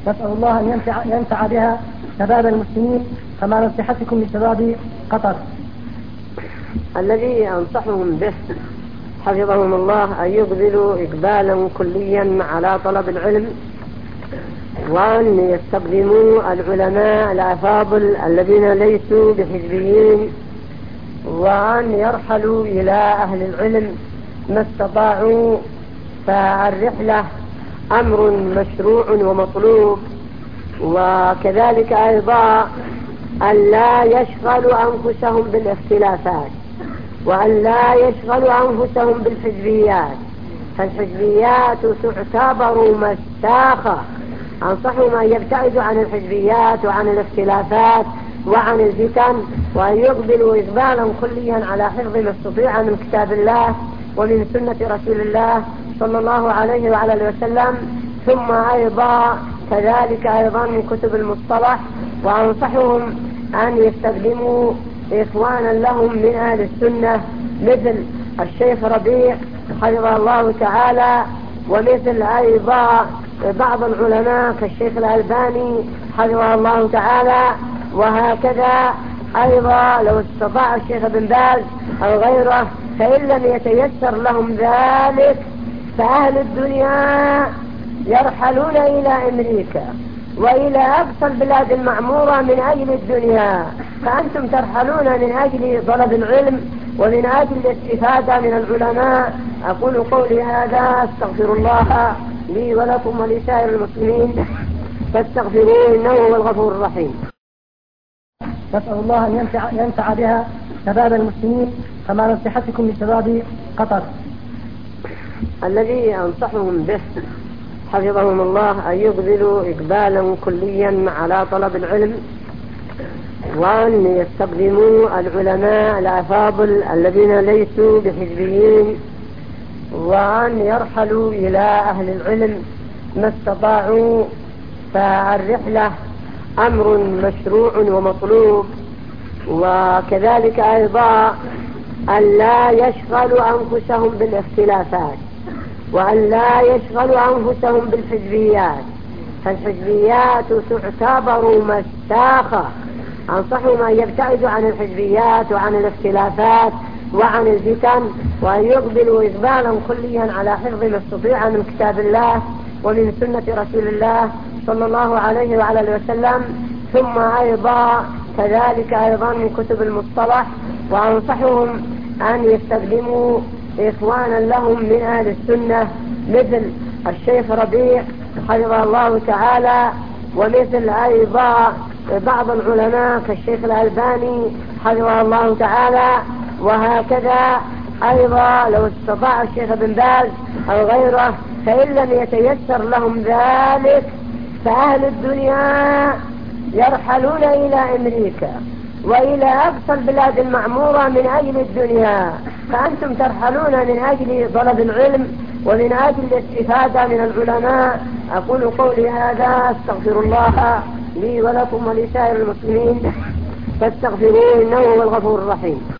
نسأل الله أن ينفع بها شباب المسلمين كما نصيحتكم لشباب قطر. الذي أنصحهم به حفظهم الله أن يقبلوا إقبالا كليا على طلب العلم، وأن يستخدموا العلماء الأفاضل الذين ليسوا بحزبيين، وأن يرحلوا إلى أهل العلم ما استطاعوا. فالرحلة أمر مشروع ومطلوب، وكذلك أيضا أن لا يشغلوا أنفسهم بالاختلافات، وأن لا يشغلوا أنفسهم بالحزبيات، فالحزبيات تعتبر مساخة. أنصحهم أن يبتعدوا عن الحزبيات وعن الاختلافات وعن الفتن، وأن يقبلوا إقبالا كليا على حفظ ما استطيع من كتاب الله ومن سنة رسول الله صلى الله عليه وعلى اله وسلم، ثم أيضا كذلك أيضا من كتب المصطلح. وأنصحهم أن يستخدموا إخوانا لهم من أهل السنة مثل الشيخ ربيع حفظه الله تعالى، ومثل أيضا بعض العلماء كالشيخ الألباني حفظه الله تعالى. وهكذا أيضا لو استطاع الشيخ بن باز أو غيره، فإن لم يتيسر لهم ذلك فأهل الدنيا يرحلون إلى أمريكا وإلى أقصى البلاد المعمورة من أجل الدنيا، فأنتم ترحلون من أجل طلب العلم ومن أجل الاستفادة من العلماء. أقول قولي هذا، أستغفر الله لي ولكم ولسائر المسلمين فاستغفروه إنه هو الغفور الرحيم. نسأل الله أن ينفع بها شباب المسلمين كما نصيحتكم لشباب قطر. الذي أنصحهم به حفظهم الله أن يقبلوا إقبالا كليا على طلب العلم، وأن يستخدموا العلماء الأفاضل الذين ليسوا بحزبيين، وأن يرحلوا إلى أهل العلم ما استطاعوا. فالرحلة أمر مشروع ومطلوب، وكذلك أيضا أن لا يشغلوا أنفسهم بالاختلافات، وأن لا يشغلوا أنفسهم بالحزبيات، فالحزبيات تعتبر مساخة. أنصحهم أن يبتعدوا عن الحزبيات وعن الاختلافات وعن الفتن، وأن يقبلوا إقبالا كليا على حفظ ما استطيع من كتاب الله ومن سنة رسول الله صلى الله عليه وعلى اله وسلم، ثم أيضا كذلك أيضا من كتب المصطلح. وأنصحهم أن يستخدموا إخوانا لهم من أهل السنة مثل الشيخ ربيع حفظه الله تعالى، ومثل أيضا بعض العلماء كالشيخ الألباني حفظه الله تعالى. وهكذا أيضا لو استطاع الشيخ بن باز أو غيره، فإن لم يتيسر لهم ذلك فأهل الدنيا يرحلون إلى أمريكا وإلى أقصى البلاد المعمورة من أجل الدنيا، فأنتم ترحلون من أجل طلب العلم ومن أجل الاستفادة من العلماء. أقول قولي هذا، أستغفر الله لي ولكم ولسائر المسلمين فاستغفروه إنه هو الغفور الرحيم.